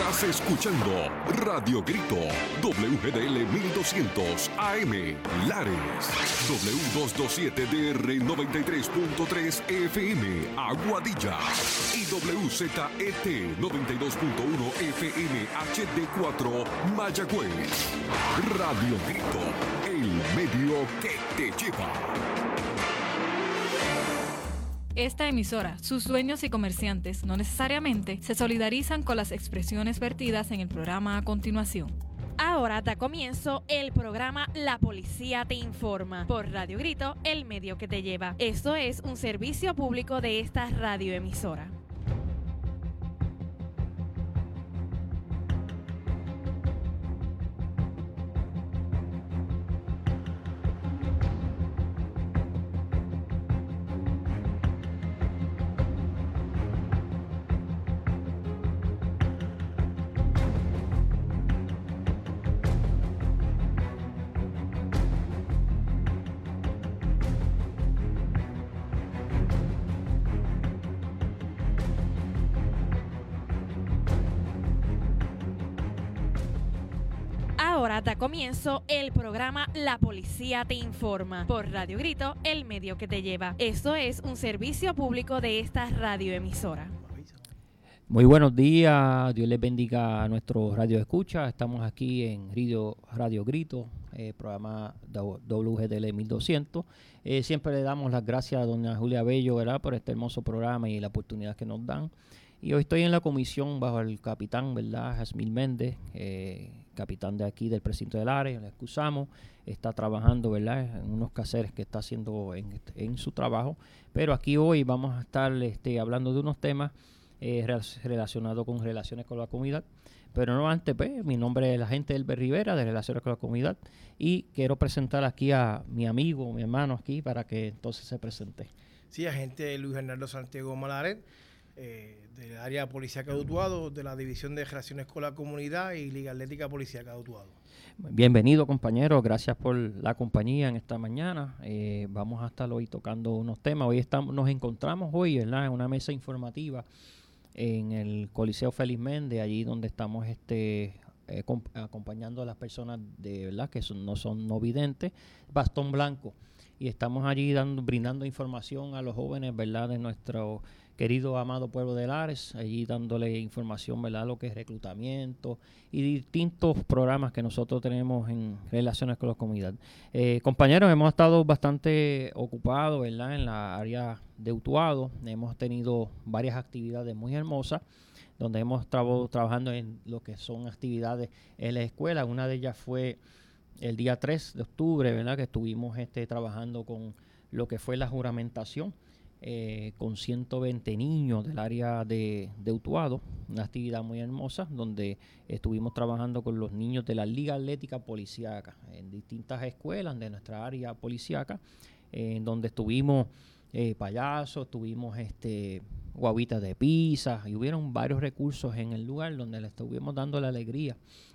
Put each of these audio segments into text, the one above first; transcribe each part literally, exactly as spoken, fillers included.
Estás escuchando Radio Grito, W G D L mil doscientos A M, Lares, W doscientos veintisiete D R noventa y tres punto tres F M, Aguadilla, y W Z E T noventa y dos punto uno F M H D cuatro, Mayagüez. Radio Grito, el medio que te lleva. Esta emisora, sus dueños y comerciantes no necesariamente se solidarizan con las expresiones vertidas en el programa a continuación. Ahora da comienzo el programa La Policía Te Informa por Radio Grito, el medio que te lleva. Esto es un servicio público de esta radioemisora. Ahora da comienzo el programa La Policía Te Informa por Radio Grito, el medio que te lleva. Esto es un servicio público de esta radioemisora. Muy buenos días, Dios les bendiga a nuestros radio escucha. Estamos aquí en Radio, Radio Grito, eh, programa W G D L mil doscientos. Eh, siempre le damos las gracias a doña Julia Bello, ¿verdad?, por este hermoso programa y la oportunidad que nos dan. Y hoy estoy en la comisión bajo el capitán, ¿verdad?, Jazmín Méndez, eh, capitán de aquí del precinto del área, le excusamos, está trabajando, ¿verdad?, en unos quehaceres que está haciendo en, en su trabajo. Pero aquí hoy vamos a estar este, hablando de unos temas eh, relacionados con relaciones con la comunidad. Pero no antes, pues, mi nombre es el agente Elber Rivera, de Relaciones con la Comunidad, y quiero presentar aquí a mi amigo, mi hermano aquí, para que entonces se presente. Sí, agente Luis Bernardo Santiago Malaret, eh, del área policíaca de Utuado, de la División de Relaciones con la Comunidad y Liga Atlética Policíaca de Utuado. Bienvenido, compañero, gracias por la compañía en esta mañana. Eh, vamos a estar hoy tocando unos temas. Hoy estamos, nos encontramos hoy, ¿verdad?, en una mesa informativa en el Coliseo Félix Méndez, allí donde estamos este eh, comp- acompañando a las personas de verdad que son, no son no videntes, bastón blanco, y estamos allí dando, brindando información a los jóvenes, ¿verdad?, de nuestro querido amado pueblo de Lares, allí dándole información, ¿verdad?, lo que es reclutamiento y distintos programas que nosotros tenemos en relaciones con la comunidad. Eh, compañeros, hemos estado bastante ocupados, ¿verdad?, en la área de Utuado. Hemos tenido varias actividades muy hermosas, donde hemos estado trabajando en lo que son actividades en la escuela. Una de ellas fue el día tres de octubre, ¿verdad?, que estuvimos este, trabajando con lo que fue la juramentación, Eh, con ciento veinte niños del área de, de Utuado, una actividad muy hermosa donde estuvimos trabajando con los niños de la Liga Atlética Policíaca en distintas escuelas de nuestra área policíaca, eh, en donde estuvimos eh, payasos, tuvimos este guaguitas de pizza y hubieron varios recursos en el lugar donde le estuvimos dando la alegría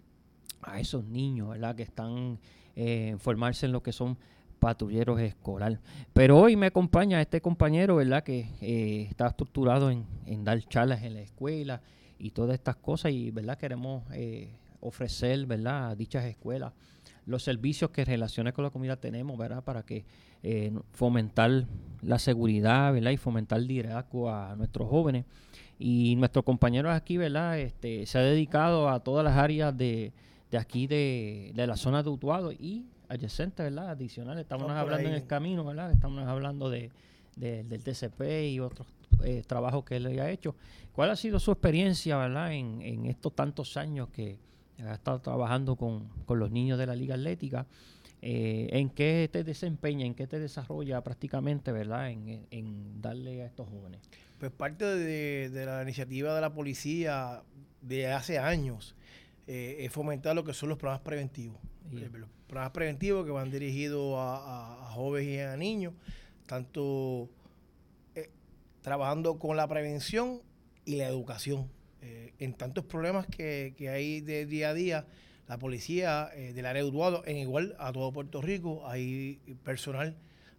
a esos niños, ¿verdad?, que están eh, en formarse en lo que son patrulleros escolar. Pero hoy me acompaña este compañero, ¿verdad?, que eh, está estructurado en, en dar charlas en la escuela y todas estas cosas, y verdad queremos eh, ofrecer, ¿verdad?, a dichas escuelas los servicios que Relaciones con la Comunidad tenemos, ¿verdad?, para que eh, fomentar la seguridad, ¿verdad?, y fomentar el liderazgo a nuestros jóvenes. Y nuestro compañero aquí, ¿verdad?, este, se ha dedicado a todas las áreas de, de aquí de, de la zona de Utuado y adyacente, ¿verdad?, adicional. Estamos no, hablando ahí en el camino, ¿verdad?, estamos hablando de, de del T C P y otros eh, trabajos que él ha hecho. ¿Cuál ha sido su experiencia, ¿verdad?, en, en estos tantos años que ha estado trabajando con, con los niños de la Liga Atlética? Eh, ¿En qué te desempeña, en qué te desarrolla prácticamente, ¿verdad?, en, en darle a estos jóvenes? Pues parte de, de la iniciativa de la policía de hace años eh, es fomentar lo que son los programas preventivos. Yeah. Los programas preventivos que van dirigidos a, a, a jóvenes y a niños, tanto eh, trabajando con la prevención y la educación. Eh, en tantos problemas que, que hay de día a día, la policía eh, del área de Utuado, en igual a todo Puerto Rico, hay personal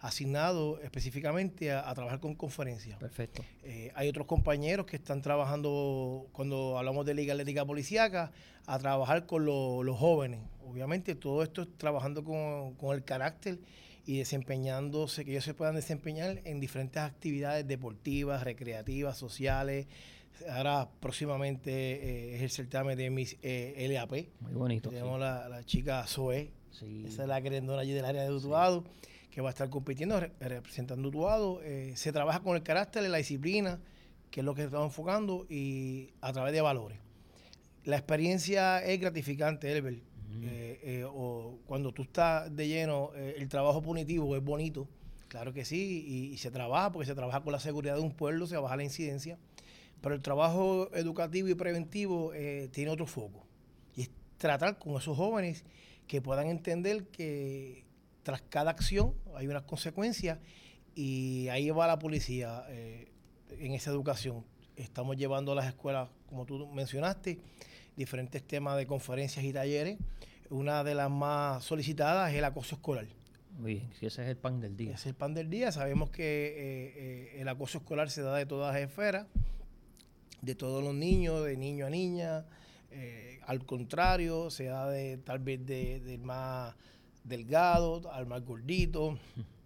asignado específicamente a, a trabajar con conferencias. Perfecto. Eh, hay otros compañeros que están trabajando, cuando hablamos de Liga Atlética Policíaca, a trabajar con lo, los jóvenes. Obviamente todo esto es trabajando con, con el carácter y desempeñándose, que ellos se puedan desempeñar en diferentes actividades deportivas, recreativas, sociales. Ahora próximamente eh, es el certamen de Miss eh, L A P. Muy bonito. Tenemos sí. la, la chica Zoe, Sí. esa es la querendona allí del área de Utuado, sí. que va a estar compitiendo, re, representando Utuado. Eh, se trabaja con el carácter, la disciplina, que es lo que estamos enfocando, y a través de valores. La experiencia es gratificante, Elber. Uh-huh. eh, eh, o cuando tú estás de lleno, eh, el trabajo punitivo es bonito, claro que sí, y, y se trabaja porque se trabaja con la seguridad de un pueblo, se baja la incidencia, pero el trabajo educativo y preventivo eh, tiene otro foco, y es tratar con esos jóvenes que puedan entender que tras cada acción hay unas consecuencias, y ahí va la policía eh, en esa educación. Estamos llevando a las escuelas, como tú mencionaste, diferentes temas de conferencias y talleres. Una de las más solicitadas es el acoso escolar. Muy bien, si ese es el pan del día. Ese es el pan del día. Sabemos que eh, eh, el acoso escolar se da de todas las esferas, de todos los niños, de niño a niña. Eh, al contrario, se da de tal vez de, del más delgado al más gordito.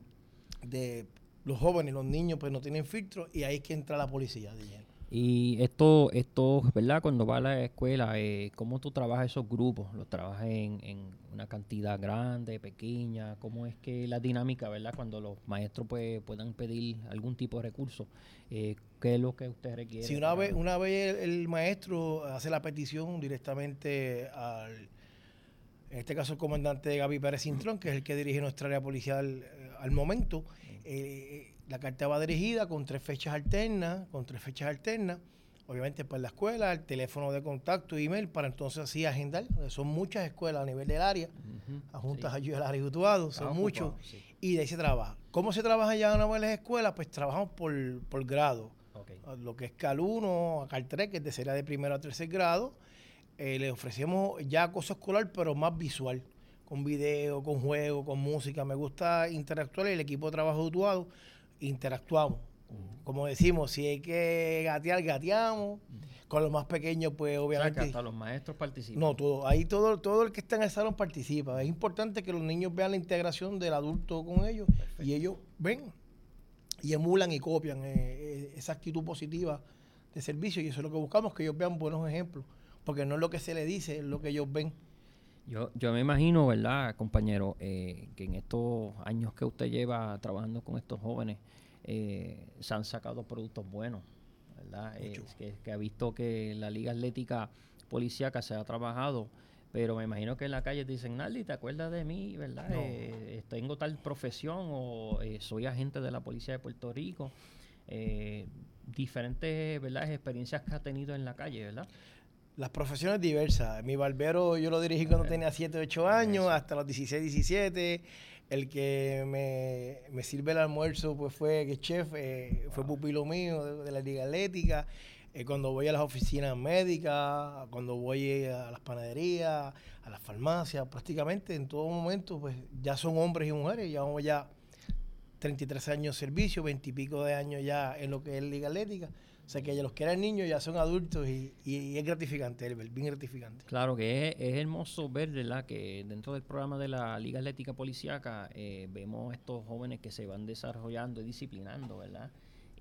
De los jóvenes, los niños, pues no tienen filtro, y ahí es que entra la policía de lleno. Y esto, esto, ¿verdad? Cuando vas a la escuela, eh, ¿cómo tú trabajas esos grupos? ¿Los trabajas en, en una cantidad grande, pequeña? ¿Cómo es que la dinámica, ¿verdad? Cuando los maestros pues, puedan pedir algún tipo de recurso, eh, ¿qué es lo que usted requiere? Si una vez, una vez el, el maestro hace la petición directamente al, en este caso el comandante Gaby Pérez Cintrón, que es el que dirige nuestra área policial eh, al momento, eh, la carta va dirigida con tres fechas alternas, con tres fechas alternas, obviamente para la escuela, el teléfono de contacto, email, para entonces así agendar. Son muchas escuelas a nivel del área, uh-huh, adjuntas sí. allí al área de Utuado, son ah, muchos, sí. y de ahí se trabaja. ¿Cómo se trabaja ya en las escuelas? Pues trabajamos por, por grado, okay. Lo que es C A L uno, C A L tres, que sería de primero a tercer grado, eh, le ofrecemos ya acoso escolar, pero más visual, con video, con juego, con música. Me gusta interactuar, y el equipo de trabajo de Utuado interactuamos. Uh-huh. Como decimos, si hay que gatear, gateamos. Uh-huh. Con los más pequeños, pues obviamente. O sea, que hasta los maestros participan. No, todo, ahí todo, todo el que está en el salón participa. Es importante que los niños vean la integración del adulto con ellos. Perfecto. Y ellos ven y emulan y copian eh, eh, esa actitud positiva de servicio, y eso es lo que buscamos, que ellos vean buenos ejemplos, porque no es lo que se les dice, es lo que ellos ven. Yo, yo me imagino, ¿verdad, compañero, eh, que en estos años que usted lleva trabajando con estos jóvenes, eh, se han sacado productos buenos, ¿verdad? Eh, que, que ha visto que la Liga Atlética Policíaca se ha trabajado, pero me imagino que en la calle te dicen, Naldi, ¿te acuerdas de mí, verdad? No. Eh, tengo tal profesión, o eh, soy agente de la Policía de Puerto Rico. Eh, diferentes, ¿verdad?, experiencias que ha tenido en la calle, ¿verdad? Las profesiones diversas. Mi barbero yo lo dirigí cuando okay. tenía siete, ocho años, Eso. hasta los dieciséis, diecisiete. El que me, me sirve el almuerzo pues fue que chef, eh, wow. fue pupilo mío de, de la Liga Atlética. Eh, cuando voy a las oficinas médicas, cuando voy a las panaderías, a las farmacias, prácticamente en todo momento, pues ya son hombres y mujeres. Llevamos ya treinta y tres años de servicio, veinte y pico de años ya en lo que es Liga Atlética. O sea, que ya los que eran niños ya son adultos, y, y, y es gratificante, bien gratificante. Claro que es, es hermoso ver, ¿verdad?, que dentro del programa de la Liga Atlética Policíaca eh, vemos estos jóvenes que se van desarrollando y disciplinando, ¿verdad?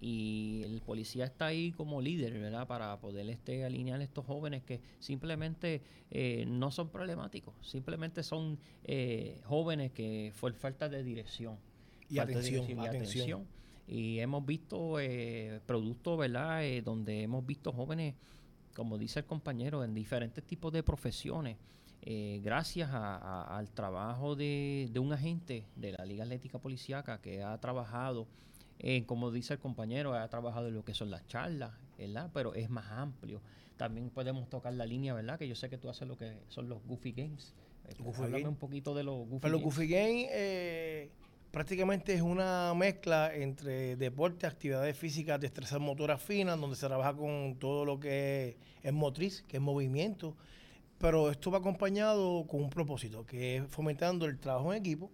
Y el policía está ahí como líder, ¿verdad?, para poder este, alinear a estos jóvenes que simplemente eh, no son problemáticos, simplemente son eh, jóvenes que fue falta de dirección. Y atención, de dirección, y atención. atención. Y hemos visto eh, productos, ¿verdad?, eh, donde hemos visto jóvenes, como dice el compañero, en diferentes tipos de profesiones, eh, gracias a, a, al trabajo de, de un agente de la Liga Atlética Policíaca que ha trabajado, eh, como dice el compañero, ha trabajado en lo que son las charlas, ¿verdad?, pero es más amplio. También podemos tocar la línea, ¿verdad?, que yo sé que tú haces lo que son los Goofy Games. Eh, Goofy háblame Game. un poquito de los Goofy Pero Games. Los Goofy Games eh, prácticamente es una mezcla entre deporte, actividades físicas, destrezas motoras finas, donde se trabaja con todo lo que es, es motriz, que es movimiento, pero esto va acompañado con un propósito, que es fomentando el trabajo en equipo,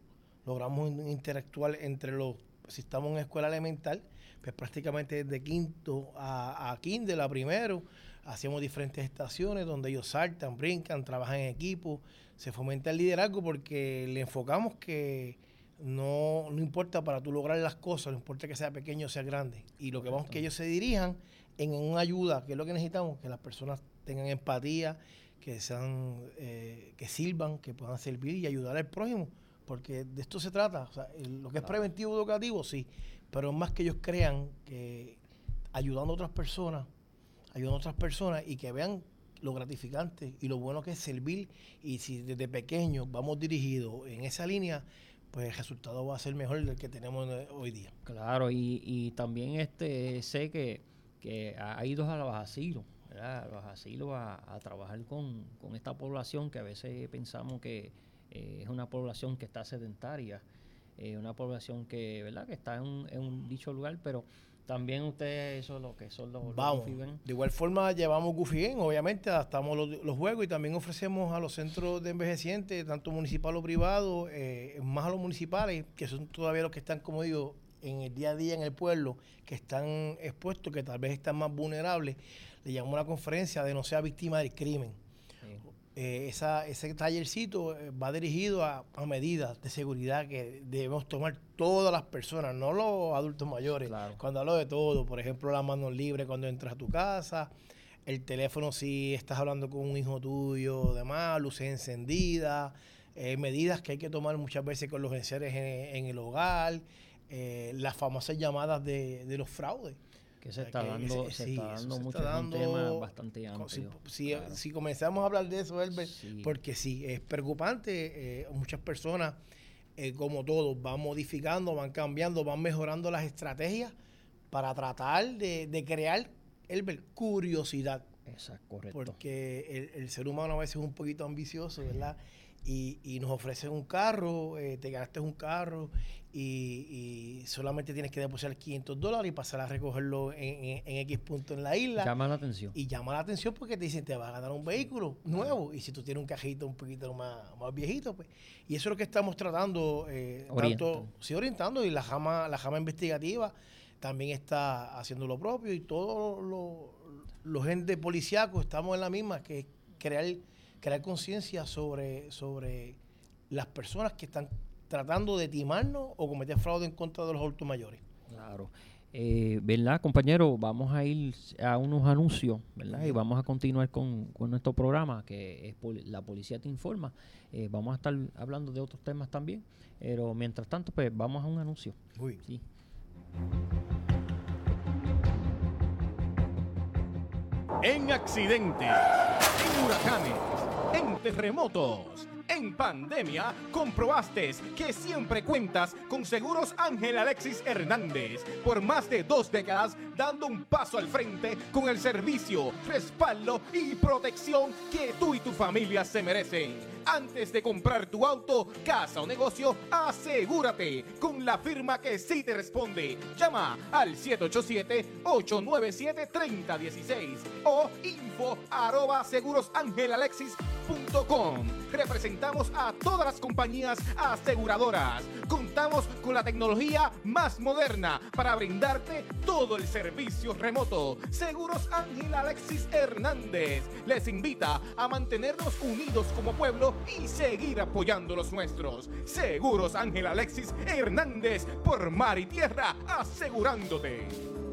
logramos interactuar entre los, si estamos en escuela elemental, pues prácticamente desde quinto a, a kinder, a primero, hacemos diferentes estaciones donde ellos saltan, brincan, trabajan en equipo, se fomenta el liderazgo porque le enfocamos que no, no importa para tú lograr las cosas, no importa que sea pequeño o sea grande, y lo que vamos es que ellos se dirijan en una ayuda, que es lo que necesitamos, que las personas tengan empatía, que sean, eh, que sirvan, que puedan servir y ayudar al prójimo, porque de esto se trata. O sea, el, lo que es preventivo educativo, sí, pero es más que ellos crean que ayudando a otras personas, ayudando a otras personas y que vean lo gratificante y lo bueno que es servir, y si desde pequeños vamos dirigidos en esa línea, pues el resultado va a ser mejor del que tenemos hoy día. Claro, y, y también este sé que, que ha ido a los asilos, ¿verdad? A los asilos a, a trabajar con, con esta población que a veces pensamos que eh, es una población que está sedentaria, eh, una población que, ¿verdad? Que está en un, en un dicho lugar, pero también ustedes, eso es lo que son los, Vamos, los Gufigen. De igual forma llevamos Gufigen, obviamente adaptamos los, los juegos y también ofrecemos a los centros de envejecientes, tanto municipal o privado, eh, más a los municipales, que son todavía los que están, como digo, en el día a día en el pueblo, que están expuestos, que tal vez están más vulnerables. Le llamamos a la conferencia de no sea víctima del crimen. Eh, esa, ese tallercito eh, va dirigido a, a medidas de seguridad que debemos tomar todas las personas, no los adultos mayores. Claro. Cuando hablo de todo, por ejemplo, las manos libres cuando entras a tu casa, el teléfono si estás hablando con un hijo tuyo, demás, luces encendidas, eh, medidas que hay que tomar muchas veces con los enseres en, en el hogar, eh, las famosas llamadas de, de los fraudes. Que se está que, dando, que, se sí, está dando se mucho, está es un dando, tema bastante amplio. Si, si, claro. si comenzamos a hablar de eso, Herbert, Sí. porque sí, es preocupante. Eh, muchas personas, eh, como todos, van modificando, van cambiando, van mejorando las estrategias para tratar de, de crear, Herbert, curiosidad. Exacto, correcto. Porque el, el ser humano a veces es un poquito ambicioso, ¿verdad? Y, y nos ofrecen un carro, eh, te ganaste un carro y, y solamente tienes que depositar quinientos dólares y pasar a recogerlo en, en, en X punto en la isla. Llama la atención. Y llama la atención porque te dicen, te vas a ganar un vehículo nuevo. Y si tú tienes un cajito un poquito más, más viejito, pues. Y eso es lo que estamos tratando, eh, tanto, sí, orientando. Y la jama, la jama investigativa también está haciendo lo propio. Y todos los los entes policíacos estamos en la misma, que es crear, crear conciencia sobre, sobre las personas que están tratando de timarnos o cometer fraude en contra de los adultos mayores. Claro. Eh, ¿Verdad, compañero? Vamos a ir a unos anuncios, ¿verdad? Y vamos a continuar con, con nuestro programa, que es Pol- La Policía Te Informa. Eh, vamos a estar hablando de otros temas también, pero mientras tanto, pues vamos a un anuncio. Uy. Sí. En accidentes, en huracanes, en terremotos, en pandemia, comprobaste que siempre cuentas con Seguros Ángel Alexis Hernández. Por más de dos décadas, dando un paso al frente con el servicio, respaldo y protección que tú y tu familia se merecen. Antes de comprar tu auto, casa o negocio, asegúrate con la firma que sí te responde. Llama al siete ocho siete, ocho nueve siete, tres cero uno seis o info arroba segurosangelalexis punto com. Representamos a todas las compañías aseguradoras. Contamos con la tecnología más moderna para brindarte todo el servicio remoto. Seguros Ángel Alexis Hernández les invita a mantenernos unidos como pueblo y seguir apoyando los nuestros. Seguros Ángel Alexis Hernández, por mar y tierra, asegurándote.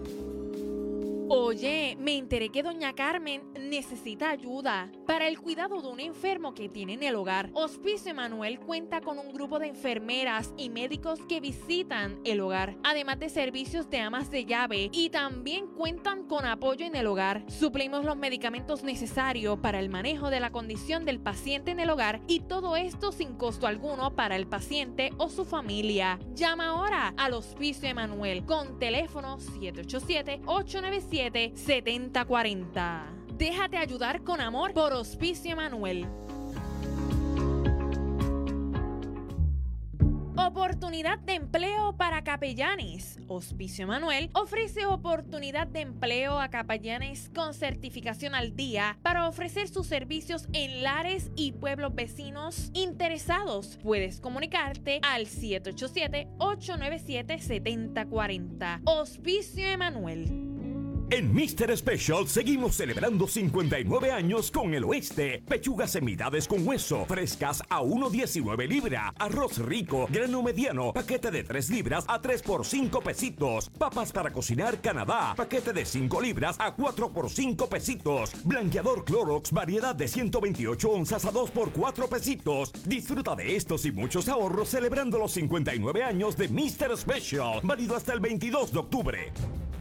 Oye, me enteré que doña Carmen necesita ayuda para el cuidado de un enfermo que tiene en el hogar. Hospicio Emanuel cuenta con un grupo de enfermeras y médicos que visitan el hogar, además de servicios de amas de llave, y también cuentan con apoyo en el hogar. Suplimos los medicamentos necesarios para el manejo de la condición del paciente en el hogar, y todo esto sin costo alguno para el paciente o su familia. Llama ahora al Hospicio Emanuel con teléfono siete ocho siete, ocho nueve siete, siete cero cero cuatro cero. Déjate ayudar con amor por Hospicio Emanuel. Oportunidad de empleo para capellanes. Hospicio Emanuel ofrece oportunidad de empleo a capellanes con certificación al día para ofrecer sus servicios en Lares y pueblos vecinos interesados. Puedes comunicarte al siete ocho siete, ocho nueve siete, siete cero cuatro cero. Hospicio Emanuel. En míster Special seguimos celebrando cincuenta y nueve años con el Oeste. Pechugas en mitades con hueso, frescas a uno diecinueve libra. Arroz rico, grano mediano, paquete de tres libras a tres por cinco pesitos. Papas para cocinar Canadá, paquete de cinco libras a cuatro por cinco pesitos. Blanqueador Clorox, variedad de ciento veintiocho onzas a dos por cuatro pesitos. Disfruta de estos y muchos ahorros celebrando los cincuenta y nueve años de míster Special. Válido hasta el veintidós de octubre.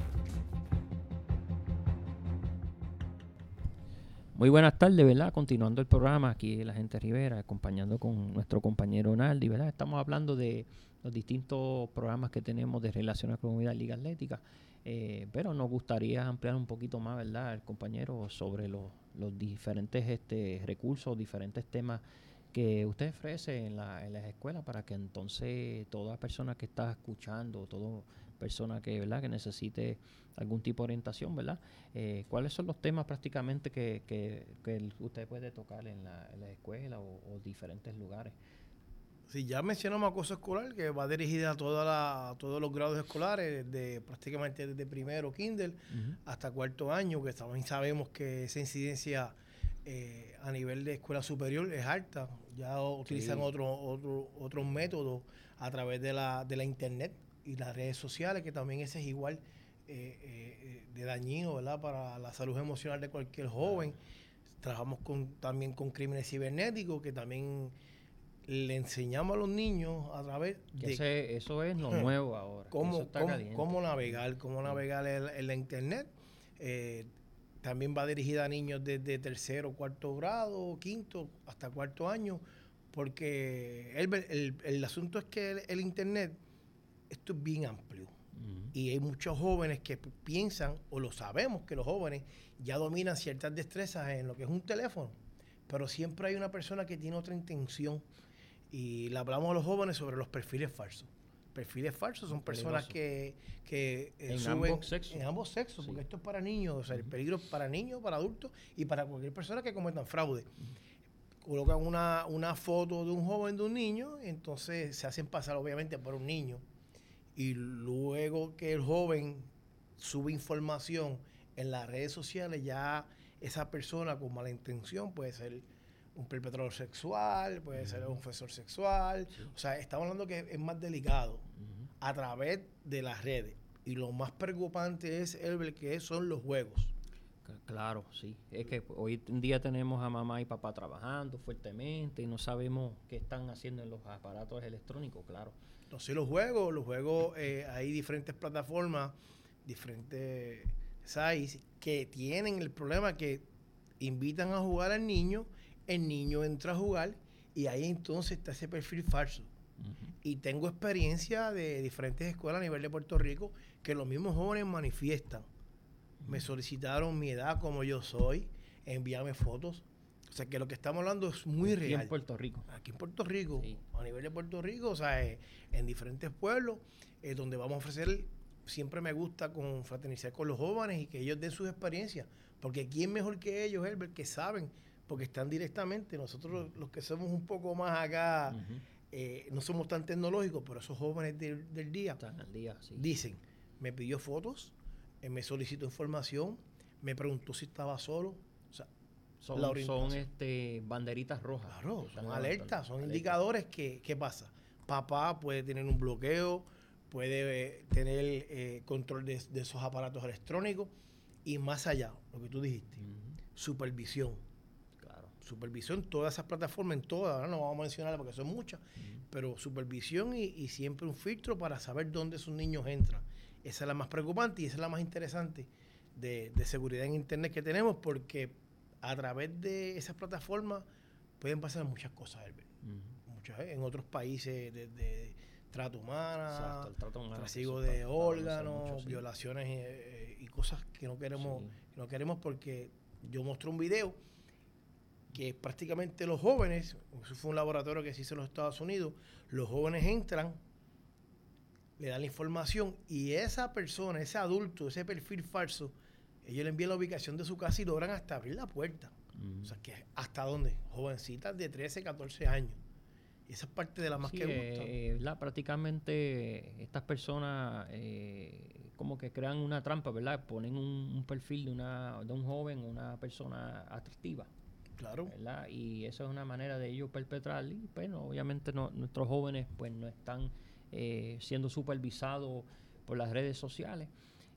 Muy buenas tardes, ¿verdad? Continuando el programa, aquí la gente Rivera, acompañando con nuestro compañero Naldi, ¿verdad? Estamos hablando de los distintos programas que tenemos de relación a la comunidad Liga Atlética, eh, pero nos gustaría ampliar un poquito más, ¿verdad? El compañero sobre los, los diferentes este, recursos, diferentes temas que usted ofrece en, la, en las escuelas para que entonces toda persona que está escuchando, toda persona que, ¿verdad?, que necesite algún tipo de orientación, ¿verdad? Eh, ¿Cuáles son los temas prácticamente que, que, que usted puede tocar en la, en la escuela o, o diferentes lugares? Sí, ya mencionamos acoso escolar, que va dirigida a, toda la, a todos los grados escolares, de prácticamente desde primero, kinder, uh-huh, hasta cuarto año, que también sabemos que esa incidencia eh, a nivel de escuela superior es alta. Ya utilizan sí. otro, otro, otros métodos a través de la, de la internet y las redes sociales, que también ese es igual eh, eh, de dañino, ¿verdad?, para la salud emocional de cualquier joven. Trabajamos con, también con crímenes cibernéticos, que también le enseñamos a los niños a través de... Ese, eso es lo nuevo ahora. Cómo, cómo, cómo navegar, cómo navegar en, en la internet. Eh, también va dirigida a niños desde tercero, cuarto grado, quinto, hasta cuarto año, porque el, el, el asunto es que el, el internet, esto es bien amplio. Uh-huh. Y hay muchos jóvenes que piensan, o lo sabemos, que los jóvenes ya dominan ciertas destrezas en lo que es un teléfono, pero siempre hay una persona que tiene otra intención. Y le hablamos a los jóvenes sobre los perfiles falsos. Perfiles falsos son personas que, que eh, en suben ambos sexos. en ambos sexos, sí. porque esto es para niños, o sea, uh-huh, el peligro es para niños, para adultos y para cualquier persona que cometan fraude. Uh-huh. Colocan una, una foto de un joven, de un niño, entonces se hacen pasar obviamente por un niño. Y luego que el joven sube información en las redes sociales, ya esa persona con mala intención puede ser un perpetrador sexual, puede uh-huh, ser un ofensor sexual. Sí. O sea, estamos hablando que es más delicado uh-huh, a través de las redes. Y lo más preocupante es el que son los juegos. Claro, sí. Es que hoy en día tenemos a mamá y papá trabajando fuertemente y no sabemos qué están haciendo en los aparatos electrónicos, claro. Entonces los juegos, los juegos, eh, hay diferentes plataformas, diferentes sites que tienen el problema que invitan a jugar al niño, el niño entra a jugar y ahí entonces está ese perfil falso. Uh-huh. Y tengo experiencia de diferentes escuelas a nivel de Puerto Rico que los mismos jóvenes manifiestan. Uh-huh. Me solicitaron mi edad, como yo soy, envíame fotos. O sea, que lo que estamos hablando es muy Aquí real. Aquí en Puerto Rico. Aquí en Puerto Rico, sí. A nivel de Puerto Rico, o sea, eh, en diferentes pueblos, eh, donde vamos a ofrecer, siempre me gusta confraternizar con los jóvenes y que ellos den sus experiencias. Porque ¿quién mejor que ellos, Herbert, que saben? Porque están directamente. Nosotros los, los que somos un poco más acá, uh-huh, eh, no somos tan tecnológicos, pero esos jóvenes del, del día, están al día, sí. Dicen, me pidió fotos, eh, me solicitó información, me preguntó si estaba solo. O sea, son, son este, banderitas rojas. Claro, son alertas, son alerta. Indicadores que, ¿qué pasa? Papá puede tener un bloqueo, puede eh, tener eh, control de, de esos aparatos electrónicos y más allá, lo que tú dijiste, uh-huh, supervisión. Supervisión, todas esas plataformas, en todas, ahora no vamos a mencionarlas porque son muchas, uh-huh, pero supervisión y, y siempre un filtro para saber dónde sus niños entran. Esa es la más preocupante y esa es la más interesante de, de seguridad en internet que tenemos, porque a través de esas plataformas pueden pasar muchas cosas, Herbert. Uh-huh. Muchas, ¿eh? En otros países de, de trato humana, Exacto, el trato humano, trasiego de órganos, mucho, sí. violaciones eh, y cosas que no queremos, sí. que no queremos porque yo mostré un video que prácticamente los jóvenes, eso fue un laboratorio que se hizo en los Estados Unidos, los jóvenes entran, le dan la información y esa persona, ese adulto, ese perfil falso, ellos le envían la ubicación de su casa y logran hasta abrir la puerta. Uh-huh. O sea, que ¿hasta dónde? Jovencitas de trece, catorce años. Y esa es parte de la más sí, que gusta. Eh, la, prácticamente estas personas eh, como que crean una trampa, ¿verdad? Ponen un, un perfil de, una, de un joven, una persona atractiva. Claro. ¿Verdad? Y eso es una manera de ellos perpetrar. Y bueno, obviamente no, nuestros jóvenes pues no están eh, siendo supervisados por las redes sociales.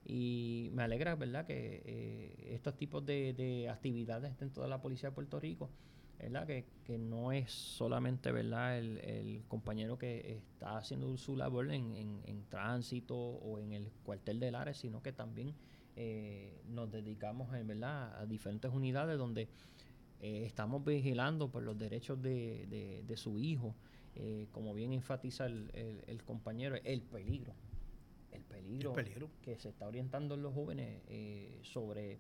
Y me alegra, ¿verdad?, que eh, estos tipos de, de actividades dentro de la Policía de Puerto Rico, ¿verdad?, que, que no es solamente, ¿verdad?, el, el compañero que está haciendo su labor en, en, en tránsito o en el cuartel del área, sino que también eh, nos dedicamos, ¿verdad?, a diferentes unidades donde eh, estamos vigilando por los derechos de, de, de su hijo, eh, como bien enfatiza el, el, el compañero, el peligro. El peligro, el peligro que se está orientando en los jóvenes eh, sobre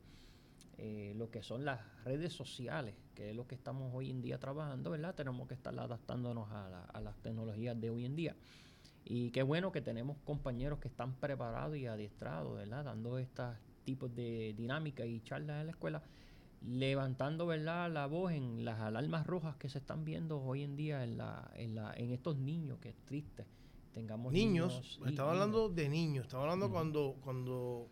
eh, lo que son las redes sociales, que es lo que estamos hoy en día trabajando, ¿verdad? Tenemos que estar adaptándonos a, la, a las tecnologías de hoy en día. Y qué bueno que tenemos compañeros que están preparados y adiestrados, ¿verdad? Dando estos tipos de dinámicas y charlas en la escuela, levantando, ¿verdad?, la voz en las alarmas rojas que se están viendo hoy en día en, la, en, la, en estos niños, que es triste. Tengamos niños, niños estaba niños. hablando de niños, estaba hablando uh-huh. cuando, cuando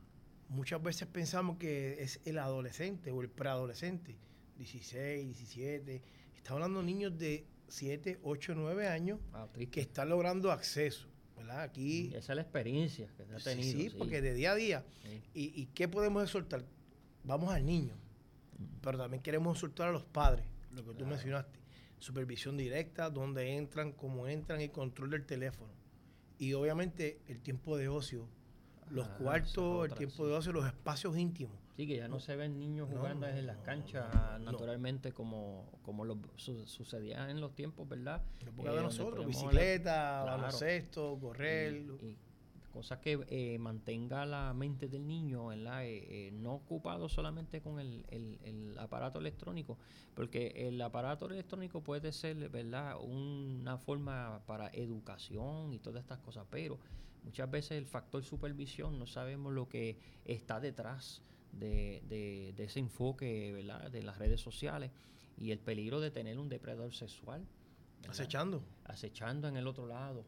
muchas veces pensamos que es el adolescente o el preadolescente, dieciséis, diecisiete, estaba hablando de niños de siete, ocho, nueve años ah, que están logrando acceso, ¿verdad? Aquí... Esa es la experiencia que se ha tenido. Sí, sí, porque de día a día, sí. y, ¿y qué podemos exhortar? Vamos al niño, uh-huh. pero también queremos exhortar a los padres, lo que tú claro. mencionaste. Supervisión directa, dónde entran, cómo entran y control del teléfono. Y obviamente el tiempo de ocio, los ah, cuartos, otra, el tiempo sí. de ocio, los espacios íntimos. Sí, que ya no, no se ven niños jugando no, en las canchas no, no, naturalmente no. como, como lo su, sucedía en los tiempos, ¿verdad? En la época eh, de nosotros, bicicleta, la, baloncesto, claro. correr. Y, y cosas que eh, mantenga la mente del niño, ¿verdad? Eh, eh, no ocupado solamente con el, el, el aparato electrónico, porque el aparato electrónico puede ser, ¿verdad?, una forma para educación y todas estas cosas, pero muchas veces el factor supervisión no sabemos lo que está detrás de, de, de ese enfoque, ¿verdad?, de las redes sociales y el peligro de tener un depredador sexual, ¿verdad?, acechando acechando en el otro lado.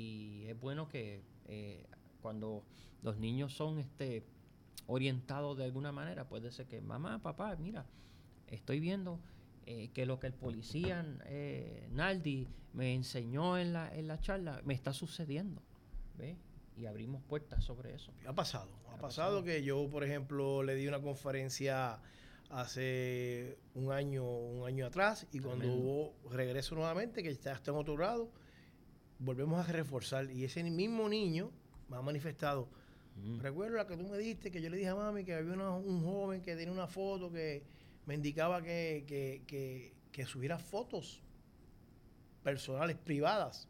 Y es bueno que eh, cuando los niños son este orientados de alguna manera, puede ser que mamá, papá, mira, estoy viendo eh, que lo que el policía eh, Naldi me enseñó en la, en la charla me está sucediendo, ¿ves? Y abrimos puertas sobre eso. Ha pasado, ha, ha pasado, pasado que yo, por ejemplo, le di una conferencia hace un año, un año atrás, y Tremendo. Cuando hubo regreso nuevamente, que ya está en otro grado, volvemos a reforzar, y ese mismo niño me ha manifestado, mm. recuerdo la que tú me diste, que yo le dije a mami que había una, un joven que tenía una foto que me indicaba que, que, que, que subiera fotos personales, privadas.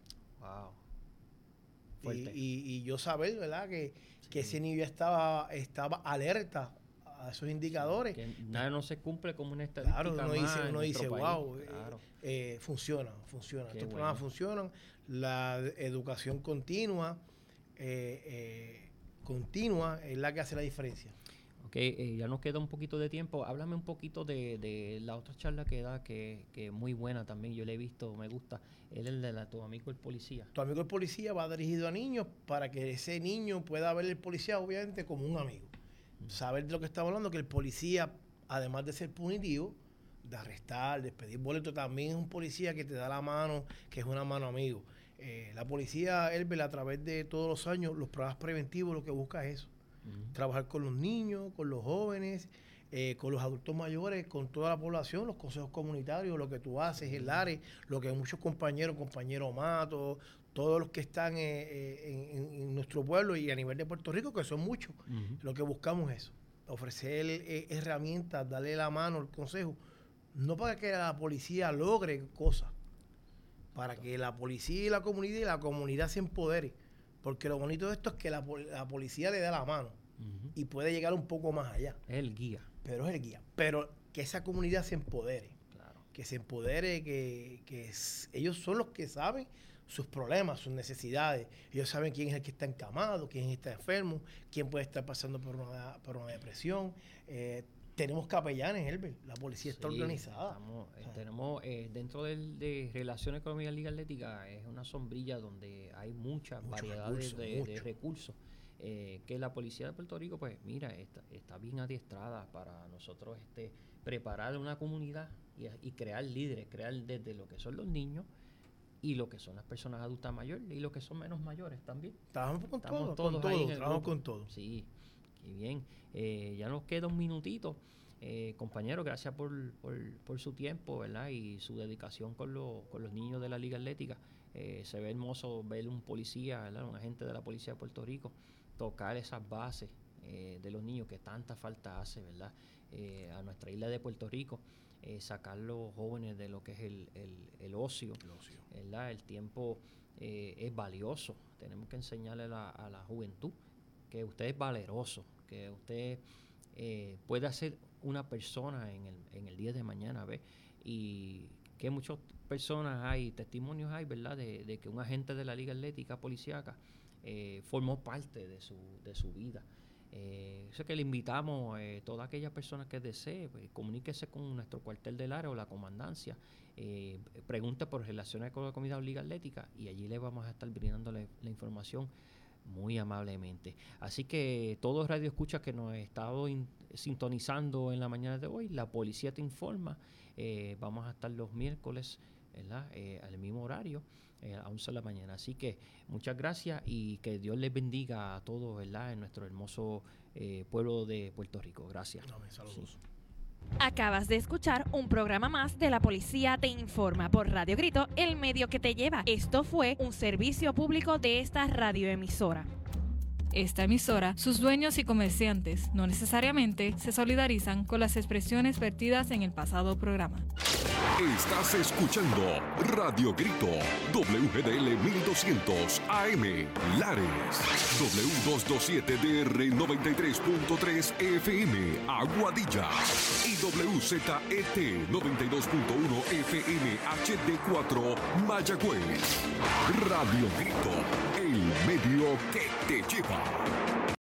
Wow. Y, y, y yo saber, ¿verdad?, que, sí. que ese niño estaba, estaba alerta a esos indicadores. Sí, que nada no se cumple como una estadística. Claro, uno dice, uno dice wow, claro. eh, eh, funciona, funciona. Qué Estos bueno. programas funcionan. La educación continua, eh, eh, continua, es la que hace la diferencia. Ok, eh, ya nos queda un poquito de tiempo. Háblame un poquito de, de la otra charla que da, que es muy buena también. Yo la he visto, me gusta. Es el de la, tu amigo el policía. Tu amigo el policía va dirigido a niños para que ese niño pueda ver el policía, obviamente, como un amigo. Mm. Saber de lo que estamos hablando, que el policía, además de ser punitivo, de arrestar, de pedir boleto, también es un policía que te da la mano, que es una mano amigo. Eh, la policía, Herbert, a través de todos los años, los programas preventivos, lo que busca es eso. Uh-huh. Trabajar con los niños, con los jóvenes, eh, con los adultos mayores, con toda la población, los consejos comunitarios, lo que tú haces, el ARE, lo que muchos compañeros, compañeros Mato, todos los que están eh, en, en nuestro pueblo y a nivel de Puerto Rico, que son muchos, uh-huh. lo que buscamos es eso, ofrecer eh, herramientas, darle la mano, el consejo, no para que la policía logre cosas, para que la policía y la comunidad y la comunidad se empodere. Porque lo bonito de esto es que la, la policía le da la mano uh-huh. y puede llegar un poco más allá. Es el guía. Pero es el guía. Pero que esa comunidad se empodere. Claro. que se empodere, que, que es, ellos son los que saben sus problemas, sus necesidades. Ellos saben quién es el que está encamado, quién está enfermo, quién puede estar pasando por una, por una depresión. Eh, tenemos capellanes, Herbert. La policía está sí, organizada. Estamos, eh, tenemos eh, dentro del, de Relaciones Económicas y Liga Atlética, es una sombrilla donde hay mucha mucho variedad recurso, de, de, de recursos. Eh, que la policía de Puerto Rico, pues mira, está, está bien adiestrada para nosotros este, preparar una comunidad y, y crear líderes, crear desde lo que son los niños y lo que son las personas adultas mayores y lo que son menos mayores también. Trabajamos con Estamos todo, todos con todo, ahí en el trabajamos grupo. con todo. Sí, qué bien. Eh, ya nos queda un minutito. Eh, compañeros, gracias por, por, por su tiempo, ¿verdad? Y su dedicación con, lo, con los niños de la Liga Atlética. Eh, se ve hermoso ver un policía, ¿verdad? Un agente de la Policía de Puerto Rico tocar esas bases eh, de los niños que tanta falta hace, ¿verdad? Eh, a nuestra isla de Puerto Rico, eh, sacar los jóvenes de lo que es el, el, el ocio, el ocio, ¿verdad? El tiempo eh, es valioso. Tenemos que enseñarle a la, a la juventud que usted es valeroso, que usted eh, puede ser una persona en el, en el día de mañana, ¿ves? Y que muchas personas hay, testimonios hay, ¿verdad? De, de que un agente de la Liga Atlética Policiaca Eh, formó parte de su, de su vida. Eh, eso que le invitamos a eh, todas aquellas personas que desee, pues, comuníquese con nuestro cuartel del área o la comandancia, eh, pregunte por relaciones con la comunidad o Liga Atlética y allí le vamos a estar brindándole la información muy amablemente. Así que todos radio escuchas que nos han estado in, sintonizando en la mañana de hoy, la policía te informa, eh, vamos a estar los miércoles, ¿verdad? Eh, al mismo horario, eh, a once de la mañana. Así que muchas gracias y que Dios les bendiga a todos, ¿verdad? En nuestro hermoso eh, pueblo de Puerto Rico. Gracias. No, saludos. Sí. Acabas de escuchar un programa más de La Policía Te Informa por Radio Grito, el medio que te lleva. Esto fue un servicio público de esta radioemisora. Esta emisora, sus dueños y comerciantes no necesariamente se solidarizan con las expresiones vertidas en el pasado programa. Estás escuchando Radio Grito, W G D L mil doscientos A M, Lares, W doscientos veintisiete D R noventa y tres punto tres F M, Aguadilla, y W Z E T noventa y dos punto uno F M H D cuatro, Mayagüez. Radio Grito, el medio que te lleva.